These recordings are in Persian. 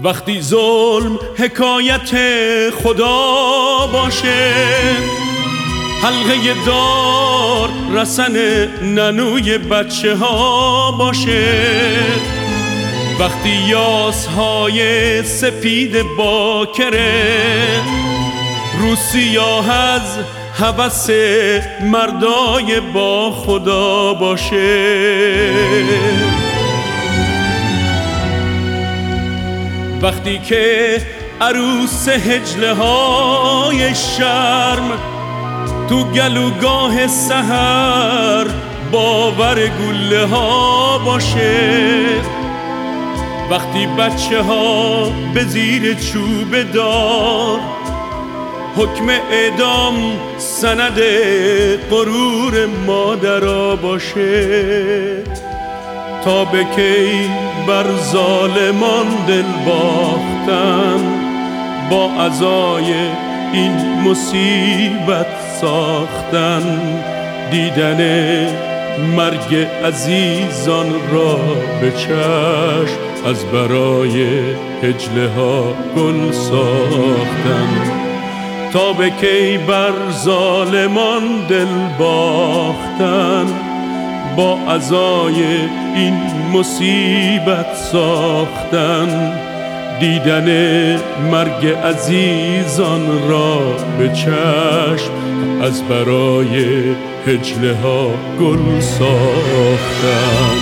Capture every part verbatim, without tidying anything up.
وقتی ظلم حکایت خدا باشه، حلقه دار رسن ننوی بچه ها باشه، وقتی یاسهای سپید باکره رو سیاه از هوس مردای با خدا باشه، وقتی که عروس هجله های شرم تو گلوگاه سحر باور گله ها باشه، وقتی بچه ها به زیر چوب دار حکم اعدام سند غرور مادرها باشه، تا به کی بر ظالمان دل باختن با عزای این مصیبت ساختن، دیدن مرگ عزیزان را به چشم از برای هجله ها گل ساختن، تا به کی بر ظالمان دل باختن با عزای این مصیبت ساختن، دیدن مرگ عزیزان را به چشم از برای هجله ها گل ساختن.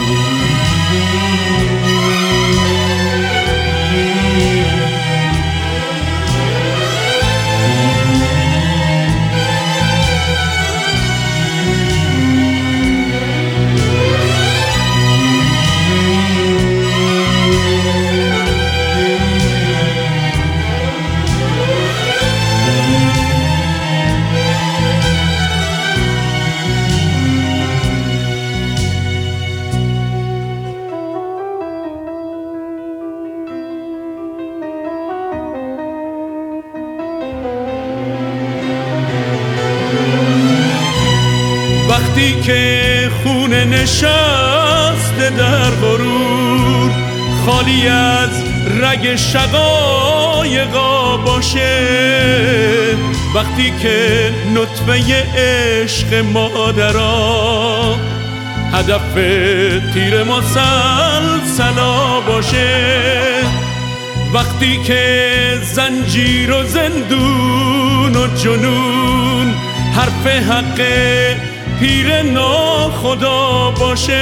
وقتی که خون نشسته در غرور خالی از رگ شقایقا باشه، وقتی که نطفه عشق مادرها هدف تیر مسلسلا باشه، وقتی که زنجیر و زندون و جنون حرف حق پیر ناخدا باشه،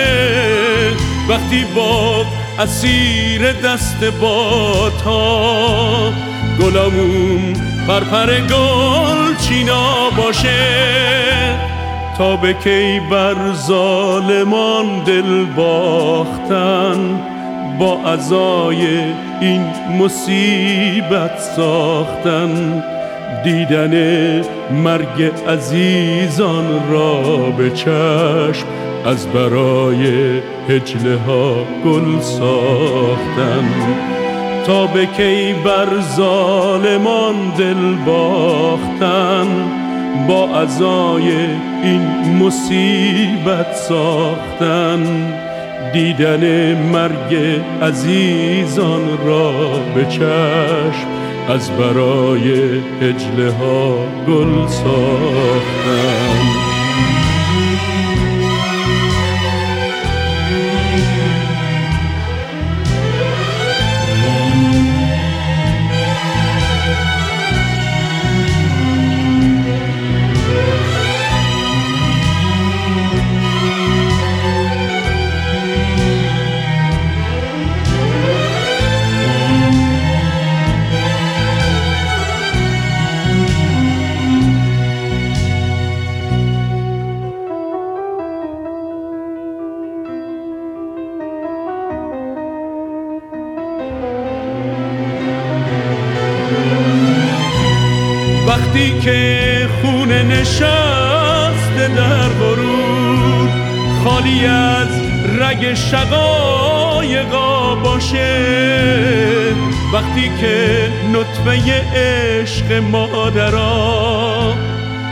وقتی با اسیر دست بادها گلامون پرپر گل چینا باشه، تا به کی بر ظالمان دل باختن با عزای این مصیبت ساختن، دیدن مرگ عزیزان را به چشم از برای هجله ها گل ساختن، تا به کی بر ظالمان دل باختن با عزای این مصیبت ساختن، دیدن مرگ عزیزان را به چشم از برای هجله ها گل ساختن. وقتی که خون نشسته در غرور خالی از رگ شقایقا باشه، وقتی که نطفه عشق مادرها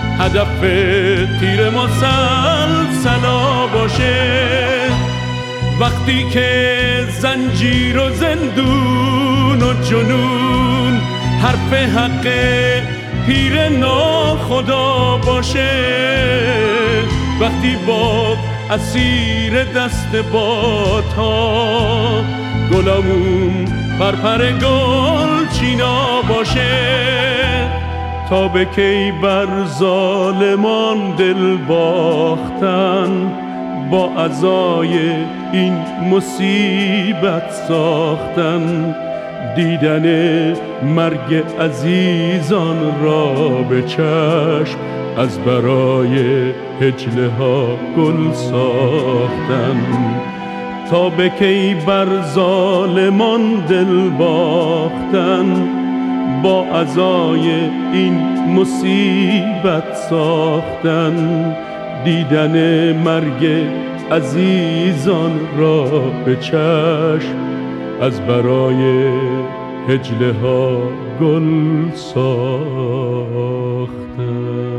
هدف تیر مسلسلا باشه، وقتی که زنجیر و زندون و جنون حرف حق پیر ناخدا باشه، وقتی با اسیر دست بادها گلامون پرپر گل چینا باشه، تا به کی بر ظالمان دل باختن، با عزای این مصیبت ساختن، دیدن مرگ عزیزان را به چشم از برای هجله ها گل ساختن، تا به کی بر ظالمان دل باختن، با عزای این مصیبت ساختن، دیدن مرگ عزیزان را به چشم از برای هجله ها گل ساختن.